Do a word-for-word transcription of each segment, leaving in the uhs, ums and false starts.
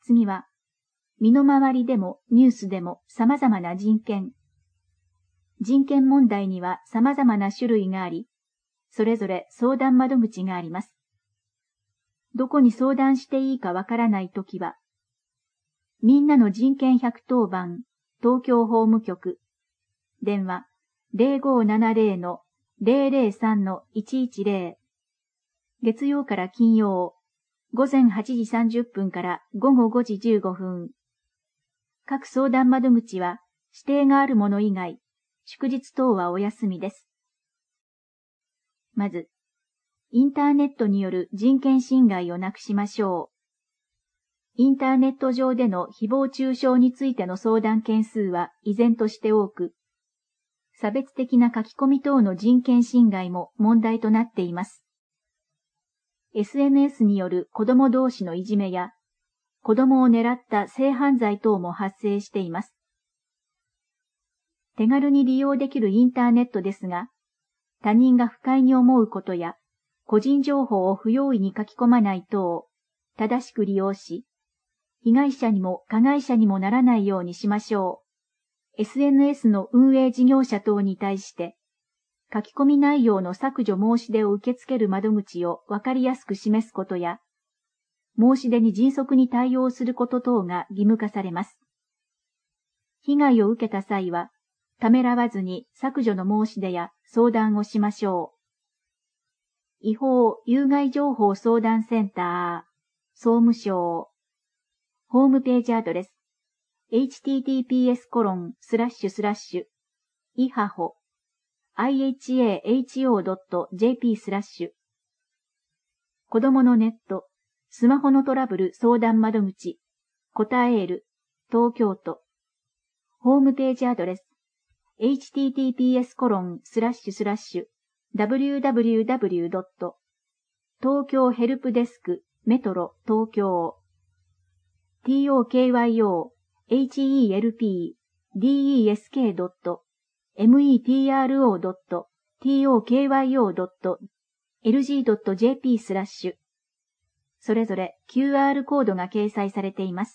次は、身の回りでもニュースでも様々な人権。人権問題には様々な種類があり、それぞれ相談窓口があります。どこに相談していいかわからないときは、みんなの人権ひゃくとおばん、東京法務局、電話 ゼロごーななゼロ の ゼロゼロさん のいちいちゼロ、月曜から金曜、午前はちじさんじゅっぷんから午後ごじじゅうごふん。各相談窓口は指定があるもの以外、祝日等はお休みです。まず、インターネットによる人権侵害をなくしましょう。インターネット上での誹謗中傷についての相談件数は依然として多く、差別的な書き込み等の人権侵害も問題となっています。エスエヌエス による子供同士のいじめや、子供を狙った性犯罪等も発生しています。手軽に利用できるインターネットですが、他人が不快に思うことや、個人情報を不用意に書き込まない等を正しく利用し、被害者にも加害者にもならないようにしましょう。エスエヌエス の運営事業者等に対して、書き込み内容の削除申し出を受け付ける窓口をわかりやすく示すことや、申し出に迅速に対応すること等が義務化されます。被害を受けた際は、ためらわずに削除の申し出や相談をしましょう。違法有害情報相談センター、総務省。ホームページアドレス、エイチティーティーピーエスコロンスラッシュスラッシュイハホ アイエイチエーエイチオードットジェーピー スラッシュ子供のネット、スマホのトラブル相談窓口、コタエール、東京都。ホームページアドレス、エイチティーティーピーエスコロンスラッシュスラッシュダブリューダブリューダブリュードット東京ヘルプデスクメトロ東京 トーキョーヘルプデスクドットメトロドットトーキョードットエルジードットジェーピー スラッシュそれぞれ キューアール コードが掲載されています。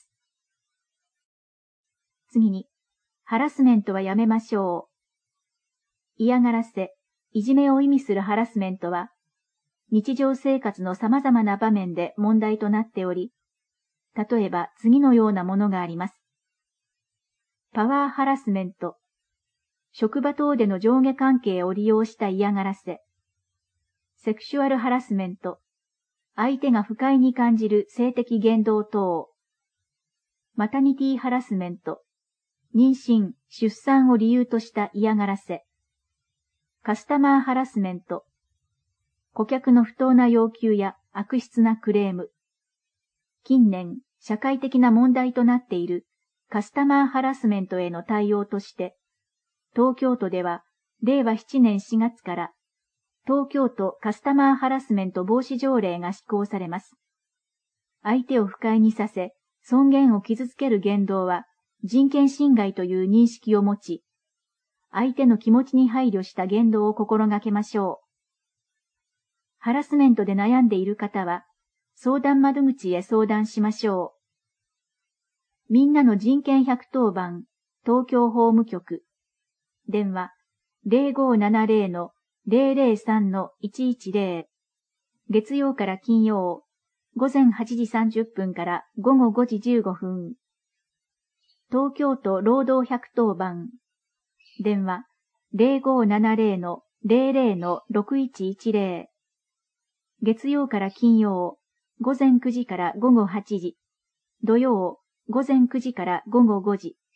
次に、ハラスメントはやめましょう。嫌がらせ、いじめを意味するハラスメントは、日常生活の様々な場面で問題となっており、例えば次のようなものがあります。パワーハラスメント、職場等での上下関係を利用した嫌がらせ。セクシュアルハラスメント、相手が不快に感じる性的言動等。マタニティハラスメント、妊娠、出産を理由とした嫌がらせ。カスタマーハラスメント、顧客の不当な要求や悪質なクレーム。近年、社会的な問題となっているカスタマーハラスメントへの対応として、東京都では、れいわななねんしがつから、東京都カスタマーハラスメント防止条例が施行されます。相手を不快にさせ、尊厳を傷つける言動は、人権侵害という認識を持ち、相手の気持ちに配慮した言動を心がけましょう。ハラスメントで悩んでいる方は、相談窓口へ相談しましょう。みんなの人権ひゃくとおばん、東京法務局。電話、ゼロごーななゼロのゼロゼロさんのいちいちゼロ。月曜から金曜、午前はちじさんじゅっぷんから午後ごじじゅうごふん。東京都労働ひゃくとおばん。電話、ゼロごーななゼロのゼロゼロのろくいちいちゼロ。月曜から金曜、午前くじから午後はちじ。土曜、午前くじから午後ごじ。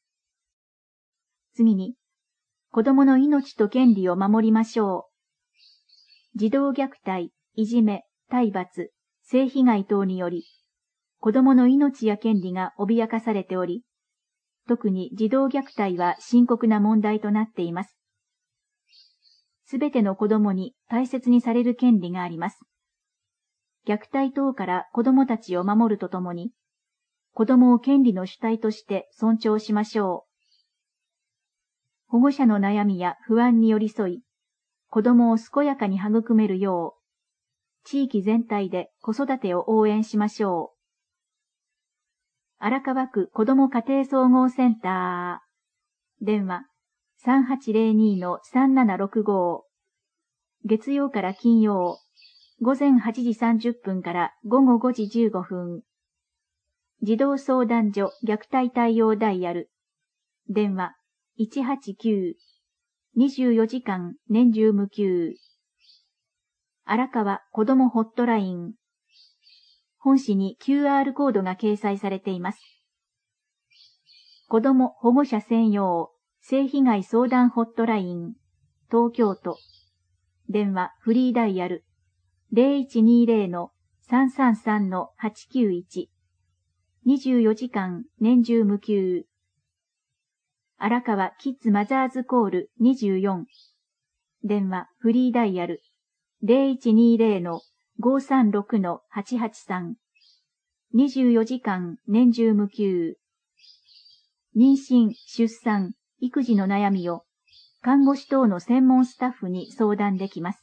次に、子供の命と権利を守りましょう。児童虐待、いじめ、体罰、性被害等により、子供の命や権利が脅かされており、特に児童虐待は深刻な問題となっています。すべての子供に大切にされる権利があります。虐待等から子供たちを守るとともに、子供を権利の主体として尊重しましょう。保護者の悩みや不安に寄り添い、子供を健やかに育めるよう、地域全体で子育てを応援しましょう。 荒川区子ども家庭総合センター。電話 さんはちゼロに さんななろくご。月曜から金曜、午前はちじさんじゅっぷんから午後ごじじゅうごふん。児童相談所虐待対応ダイヤル。電話 いちはちきゅう。にじゅうよじかん年中無休。荒川子どもホットライン。本誌に キューアール コードが掲載されています。子ども保護者専用性被害相談ホットライン。東京都。電話フリーダイヤル ゼロいちにゼロ さんさんさん はちきゅういち。にじゅうよじかん年中無休。荒川キッズマザーズコールにじゅうよん。電話フリーダイヤル ゼロいちにゼロ ごさんろく はちはちさん。にじゅうよじかん年中無休。妊娠、出産、育児の悩みを看護師等の専門スタッフに相談できます。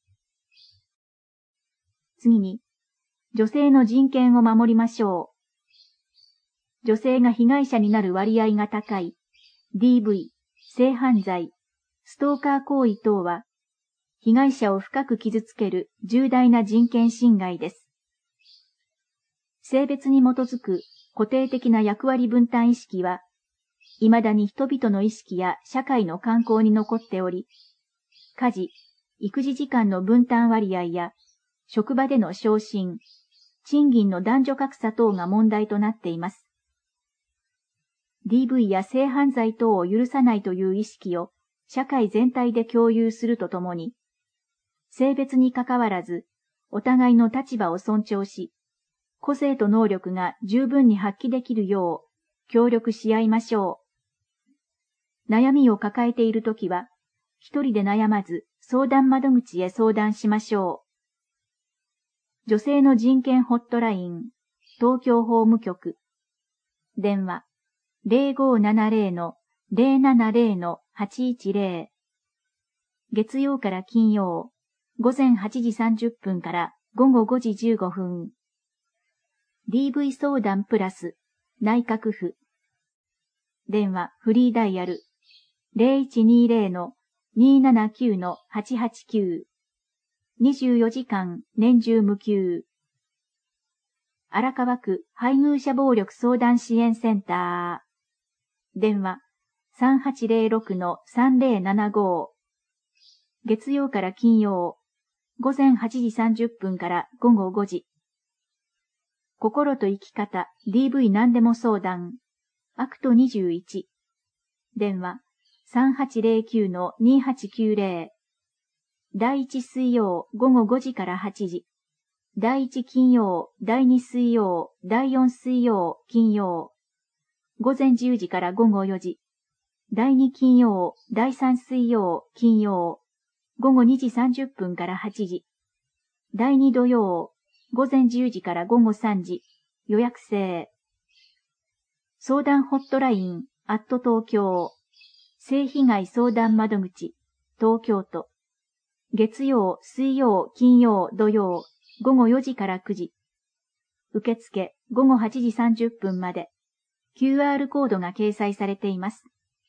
次に、女性の人権を守りましょう。女性が被害者になる割合が高い ディーブイ、性犯罪、ストーカー行為等は、被害者を深く傷つける重大な人権侵害です。性別に基づく固定的な役割分担意識は、未だに人々の意識や社会の慣行に残っており、家事、育児時間の分担割合や、職場での昇進、賃金の男女格差等が問題となっています。ディーブイ や性犯罪等を許さないという意識を社会全体で共有するとともに、性別にかかわらず、お互いの立場を尊重し、個性と能力が十分に発揮できるよう協力し合いましょう。悩みを抱えているときは、一人で悩まず相談窓口へ相談しましょう。女性の人権ホットライン、東京法務局。電話ゼロごななゼロ ゼロななゼロ はちいちゼロ。月曜から金曜、午前はちじさんじゅっぷんから午後ごじじゅうごふん。ディーブイ 相談プラス内閣府。電話フリーダイヤル ゼロいちにゼロ にななきゅう はちはちきゅう。にじゅうよじかん年中無休。荒川区配偶者暴力相談支援センター。電話 さんはちゼロろく さんゼロななご。月曜から金曜、午前はちじさんじゅっぷんから午後ごじ。心と生き方 ディーブイ 何でも相談。アクトにじゅういち。電話 さんはちゼロきゅう にはちきゅうゼロ。第一水曜午後ごじからはちじ。第一金曜、第二水曜、第四水曜、金曜。午前じゅうじから午後よじ。第二金曜、第三水曜、金曜。午後にじさんじゅっぷんからはちじ。第二土曜、午前じゅうじから午後さんじ。予約制。相談ホットライン、アット東京。性被害相談窓口、東京都。月曜、水曜、金曜、土曜、午後よじからくじ。受付、午後はちじさんじゅっぷんまで。キューアール コードが掲載されています。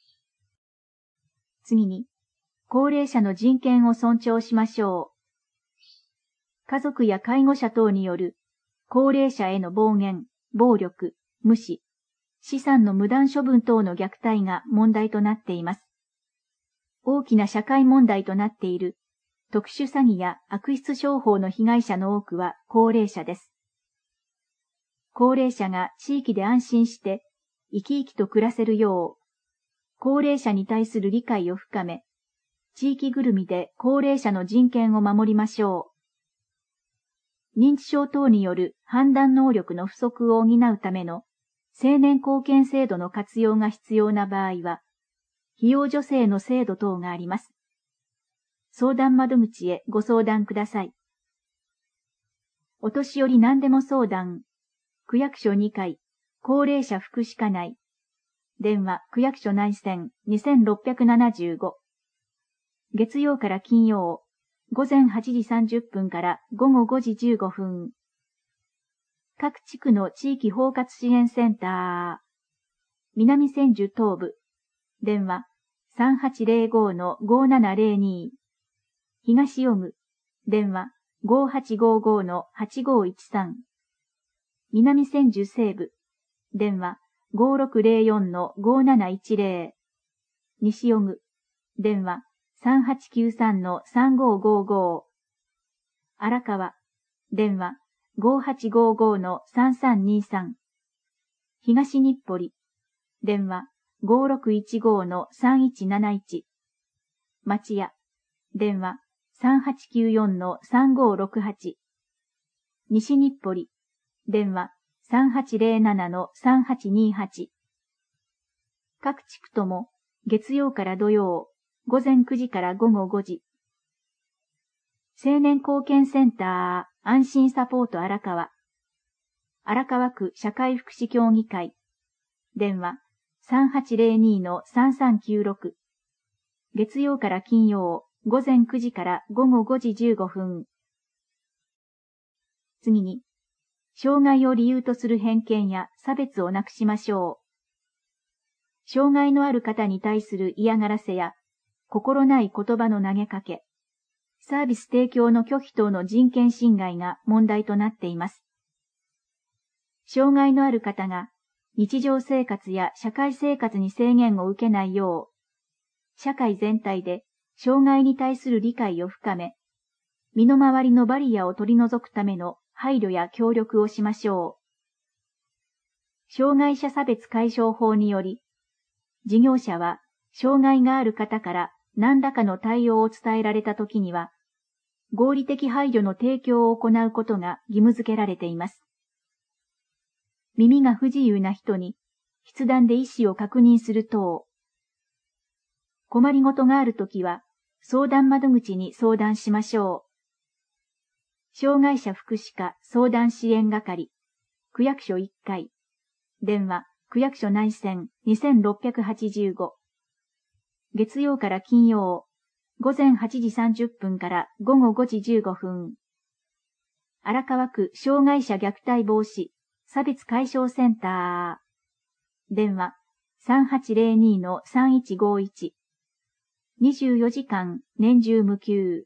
次に、高齢者の人権を尊重しましょう。家族や介護者等による高齢者への暴言、暴力、無視、資産の無断処分等の虐待が問題となっています。大きな社会問題となっている特殊詐欺や悪質商法の被害者の多くは高齢者です。高齢者が地域で安心して生き生きと暮らせるよう、高齢者に対する理解を深め、地域ぐるみで高齢者の人権を守りましょう。認知症等による判断能力の不足を補うための青年貢献制度の活用が必要な場合は、費用助成の制度等があります。相談窓口へご相談ください。お年寄り何でも相談。区役所にかい、高齢者福祉課内。電話区役所内線にせんろっぴゃくななじゅうご。月曜から金曜、午前はちじさんじゅっぷんから午後ごじじゅうごふん。 各地区の地域包括支援センター。南千住東部。電話 さんはちゼロごのごななゼロに。東尾久。電話 ごはちごごのはちごいちさん。南千住西部。電話 ごろくゼロよんのごなないちゼロ。西尾久。電話 さんはちきゅうさんのさんごごご。荒川。電話 ごはちごごのさんさんにさん。東日暮里。電話 ごろくいちごのさんいちなないち。町屋。電話 さんはちきゅうよんのさんごろくはち。西日暮里。電話 さんはちゼロななのさんはちにはち。各地区とも月曜から土曜、午前くじから午後ごじ。青年貢献センター安心サポート荒川。荒川区社会福祉協議会。電話 さんはちゼロにのさんさんきゅうろく。月曜から金曜、午前くじから午後ごじじゅうごふん。次に、障害を理由とする偏見や差別をなくしましょう。障害のある方に対する嫌がらせや、心ない言葉の投げかけ、サービス提供の拒否等の人権侵害が問題となっています。障害のある方が日常生活や社会生活に制限を受けないよう、社会全体で障害に対する理解を深め、身の回りのバリアを取り除くための配慮や協力をしましょう。障害者差別解消法により、事業者は障害がある方から何らかの対応を伝えられたときには、合理的配慮の提供を行うことが義務付けられています。耳が不自由な人に筆談で意思を確認する等。困りごとがあるときは相談窓口に相談しましょう。障害者福祉課相談支援係、区役所いっかい。電話、区役所内線にせんろっぴゃくはちじゅうご。月曜から金曜、午前はちじさんじゅっぷんから午後ごじじゅうごふん。荒川区障害者虐待防止差別解消センター。電話 さんはちゼロにのさんいちごいち。にじゅうよじかん年中無休。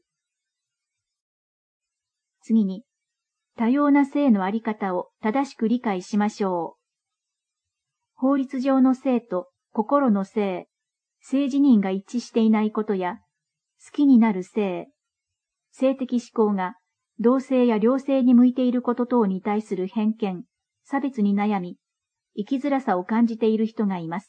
次に、多様な性のあり方を正しく理解しましょう。法律上の性と心の性、性自認が一致していないことや、好きになる性、性的指向が同性や両性に向いていること等に対する偏見、差別に悩み、生きづらさを感じている人がいます。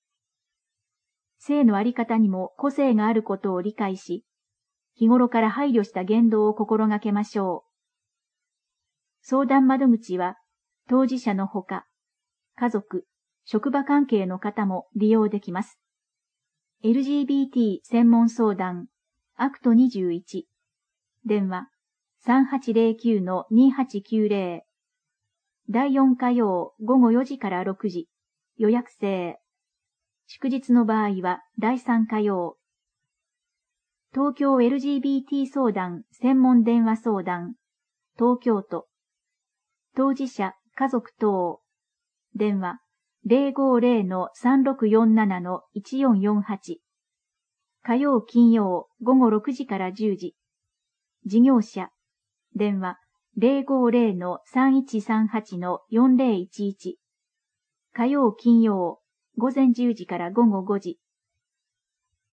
性のあり方にも個性があることを理解し、日頃から配慮した言動を心がけましょう。相談窓口は、当事者のほか、家族、職場関係の方も利用できます。エルジービーティー 専門相談、アクトにじゅういち。電話、さんはちゼロきゅうのにはちきゅうゼロ。だいよん火曜午後よじからろくじ、予約制。祝日の場合はだいさん火曜。東京 エルジービーティー 相談専門電話相談、東京都。当事者、家族等。電話、ゼロごゼロのさんろくよんななのいちよんよんはち。火曜金曜午後ろくじからじゅうじ。事業者。電話、ゼロごゼロのさんいちさんはちのよんゼロいちいち。火曜金曜午前じゅうじから午後ごじ。